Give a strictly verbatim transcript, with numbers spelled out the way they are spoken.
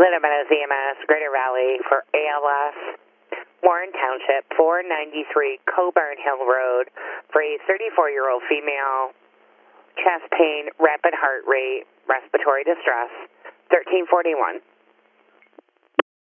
Lynn Meadows E M S, Greater Valley for A L S, Warren Township, four ninety-three Coburn Hill Road for a thirty-four-year-old female, chest pain, rapid heart rate, respiratory distress, thirteen forty-one.